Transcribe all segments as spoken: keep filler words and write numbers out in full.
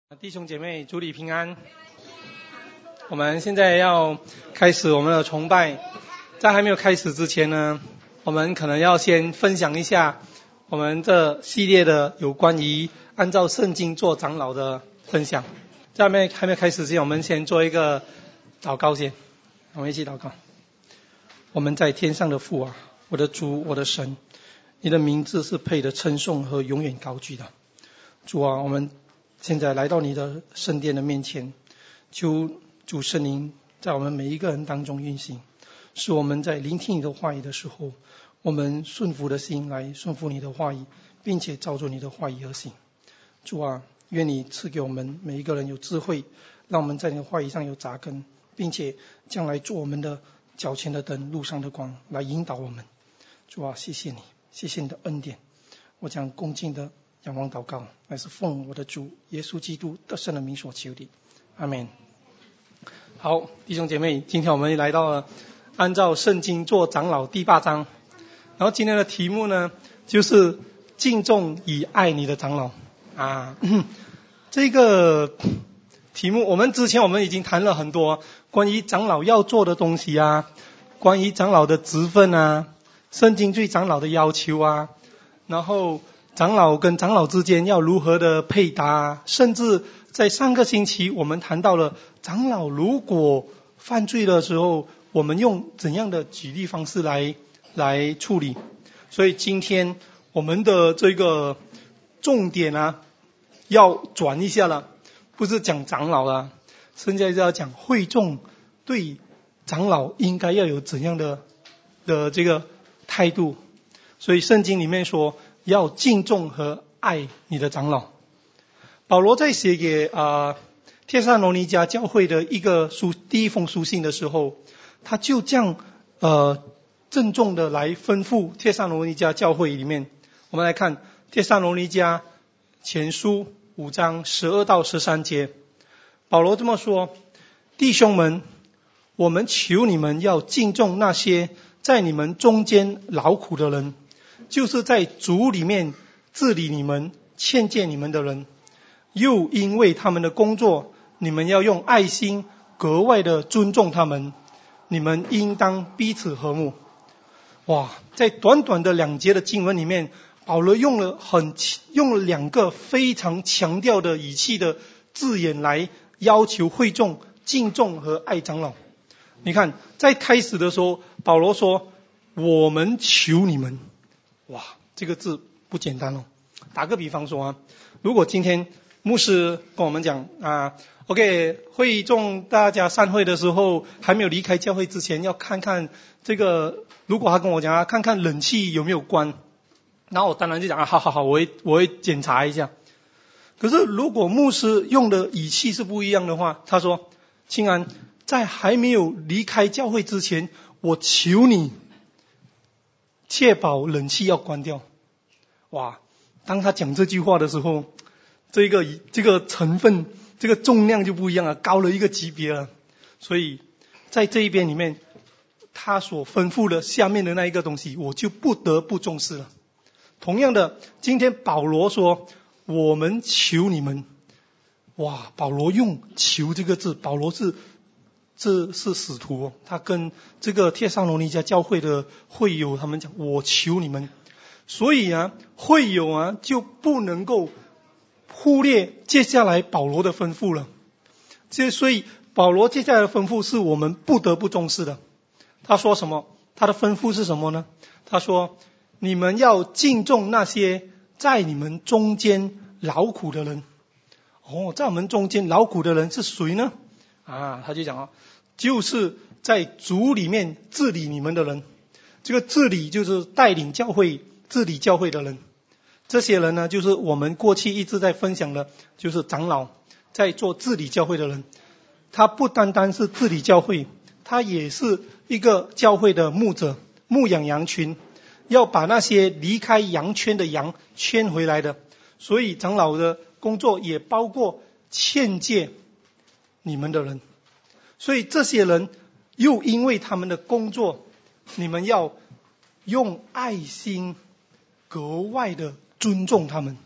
弟兄姐妹，主里平安。我们现在要开始我们的崇拜，在还没有开始之前呢，我们可能要先分享一下我们这系列的有关于按照圣经做长老的分享。在还没还没有开始之前，我们先做一个祷告先，我们一起祷告。我们在天上的父啊，我的主，我的神，你的名字是配得称颂和永远高举的。主啊，我们现在来到你的圣殿的面前，求主圣灵在我们每一个人当中运行，使我们在聆听你的话语的时候，我们顺服的心来顺服你的话语，并且照着你的话语而行。主啊，愿你赐给我们每一个人有智慧，让我们在你的话语上有扎根，并且将来做我们的脚前的灯，路上的光，来引导我们。主啊，谢谢你，谢谢你的恩典。我将恭敬的仰望祷告，乃是奉我的主耶稣基督得胜的名所求的，阿们。好，弟兄姐妹，今天我们来到了按照圣经做长老第八章，然后今天的题目呢，就是敬重与爱你的长老啊。这个题目我们之前我们已经谈了很多关于长老要做的东西啊，关于长老的职分啊，圣经对长老的要求啊，然后长老跟长老之间要如何的配搭，甚至在上个星期我们谈到了长老如果犯罪的时候，我们用怎样的举例方式来来处理。所以今天我们的这个重点啊要转一下了，不是讲长老了，现在就要讲会众对长老应该要有怎样的的这个态度。所以圣经里面说要敬重和爱你的长老。保罗在写给啊、呃、帖撒罗尼迦教会的一个书第一封书信的时候，他就这样呃郑重的来吩咐帖撒罗尼迦教会里面。我们来看帖撒罗尼迦前书五章十二到十三节，保罗这么说：弟兄们，我们求你们要敬重那些在你们中间劳苦的人，就是在主里面治理你们、劝诫你们的人，又因为他们的工作，你们要用爱心格外的尊重他们，你们应当彼此和睦。哇，在短短的两节的经文里面，保罗用了很用了两个非常强调的语气的字眼来要求会众敬重和爱长老。你看，在开始的时候，保罗说我们求你们。哇，这个字不简单哦。打个比方说啊，如果今天牧师跟我们讲啊 ，OK， 会众大家散会的时候，还没有离开教会之前，要看看这个，如果他跟我讲啊，看看冷气有没有关，然后我当然就讲啊，好好好，我会我会检查一下。可是如果牧师用的语气是不一样的话，他说：亲安，在还没有离开教会之前，我求你确保冷气要关掉。哇，当他讲这句话的时候，这个这个成分这个重量就不一样了，高了一个级别了。所以在这一边里面，他所吩咐的下面的那一个东西，我就不得不重视了。同样的，今天保罗说我们求你们。哇，保罗用求这个字，保罗是这是使徒哦，他跟这个帖撒罗尼迦教会的会友他们讲，我求你们。所以啊，会友啊就不能够忽略接下来保罗的吩咐了。这所以保罗接下来的吩咐是我们不得不重视的。他说什么？他的吩咐是什么呢？他说你们要敬重那些在你们中间劳苦的人。哦，在我们中间劳苦的人是谁呢？啊，他就讲啊，就是在主里面治理你们的人。这个治理就是带领教会、治理教会的人。这些人呢，就是我们过去一直在分享的，就是长老，在做治理教会的人。他不单单是治理教会，他也是一个教会的牧者，牧养羊群，要把那些离开羊圈的羊圈回来的。所以长老的工作也包括劝诫你们的人。所以这些人又因为他们的工作，你们要用爱心格外的尊重他们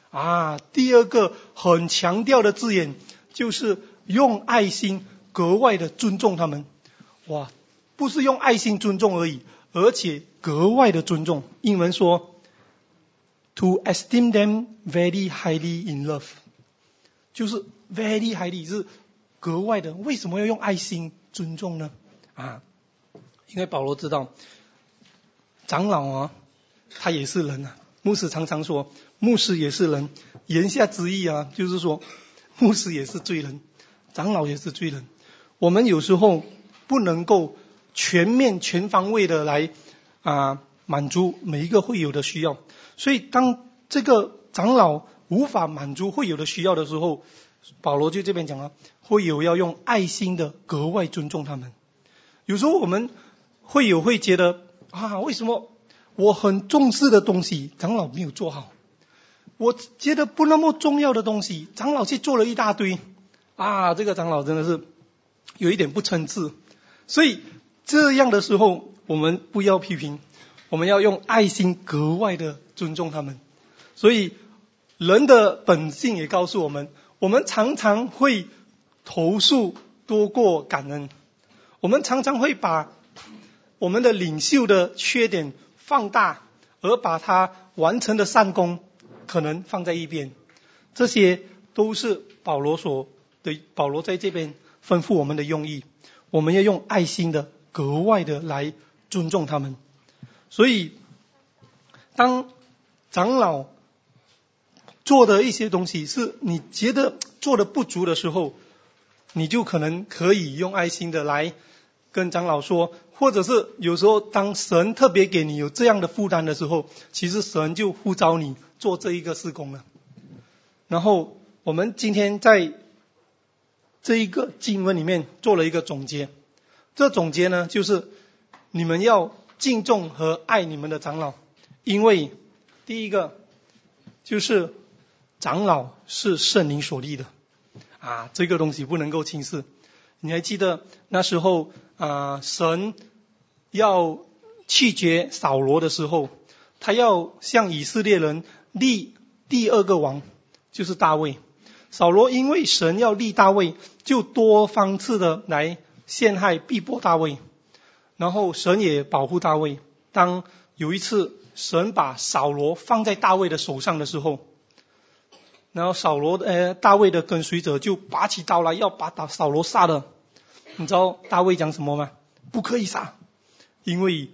啊，第二个很强调的字眼就是用爱心格外的尊重他们。哇，不是用爱心尊重而已，而且格外的尊重。英文说 to esteem them very highly in love， 就是 very highly 是格外的。为什么要用爱心尊重呢？啊，因为保罗知道长老啊，他也是人啊。牧师常常说牧师也是人，言下之意啊，就是说牧师也是罪人，长老也是罪人。我们有时候不能够全面全方位的来啊满足每一个会友的需要，所以当这个长老无法满足会友的需要的时候，保罗就这边讲了，会友要用爱心的格外尊重他们。有时候我们会友会觉得啊，为什么我很重视的东西长老没有做好，我觉得不那么重要的东西长老去做了一大堆啊，这个长老真的是有一点不称职。所以这样的时候我们不要批评，我们要用爱心格外的尊重他们。所以人的本性也告诉我们，我们常常会投诉多过感恩，我们常常会把我们的领袖的缺点放大，而把他完成的善功可能放在一边。这些都是保罗所的保罗在这边吩咐我们的用意，我们要用爱心的格外的来尊重他们。所以当长老做的一些东西是你觉得做的不足的时候，你就可能可以用爱心的来跟长老说，或者是有时候当神特别给你有这样的负担的时候，其实神就呼召你做这一个事工了。然后我们今天在这一个经文里面做了一个总结，这总结呢就是你们要敬重和爱你们的长老，因为第一个就是长老是圣灵所立的啊，这个东西不能够轻视。你还记得那时候啊，神要弃绝扫罗的时候，他要向以色列人立第二个王，就是大卫。扫罗因为神要立大卫，就多方次的来陷害逼迫大卫，然后神也保护大卫。当有一次神把扫罗放在大卫的手上的时候，然后扫罗呃大卫的跟随者就拔起刀来要把扫罗杀了。你知道大卫讲什么吗？不可以杀，因为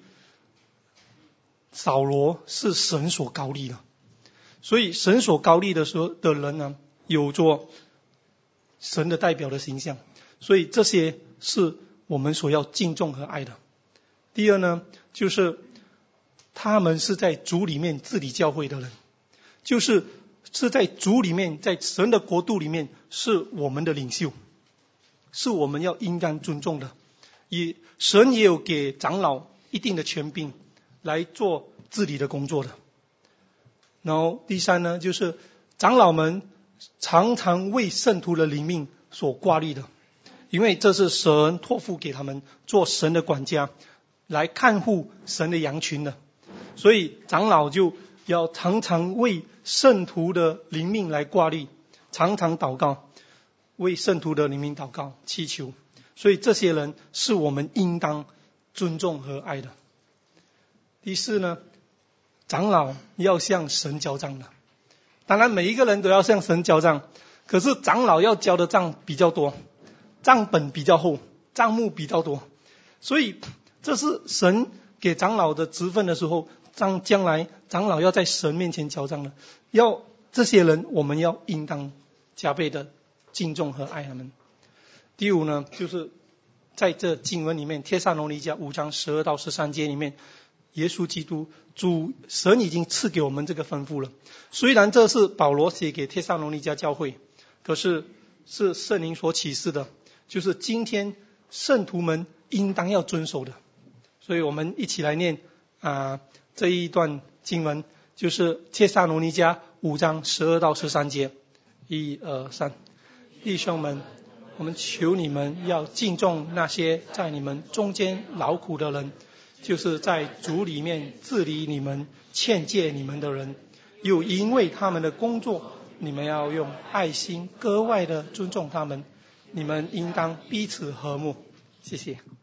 扫罗是神所膏立的。所以神所膏立的时候的人呢，有着神的代表的形象，所以这些是我们所要敬重和爱的。第二呢，就是他们是在主里面治理教会的人，就是是在主里面，在神的国度里面是我们的领袖，是我们要应当尊重的。也神也有给长老一定的权柄来做治理的工作的。然后第三呢，就是长老们常常为圣徒的灵命所挂虑的，因为这是神托付给他们做神的管家，来看护神的羊群的。所以长老就要常常为圣徒的灵命来挂虑，常常祷告，为圣徒的灵命祷告祈求。所以这些人是我们应当尊重和爱的。第四呢，长老要向神交账的。当然每一个人都要向神交账，可是长老要交的账比较多，账本比较厚，账目比较多。所以这是神给长老的职分的时候，将将来长老要在神面前交账的，要这些人我们要应当加倍的敬重和爱他们。第五呢，就是在这经文里面，帖撒罗尼迦五章十二到十三节里面，耶稣基督主神已经赐给我们这个吩咐了。虽然这是保罗写给帖撒罗尼迦教会，可是是圣灵所启示的，就是今天圣徒们应当要遵守的。所以我们一起来念啊这一段经文，就是帖撒罗尼迦五章十二到十三节。一二三，弟兄们，我们求你们要敬重那些在你们中间劳苦的人，就是在主里面治理你们、劝诫你们的人， 又因为他们的工作，你们要用爱心格外的尊重他们，你们应当彼此和睦。谢谢。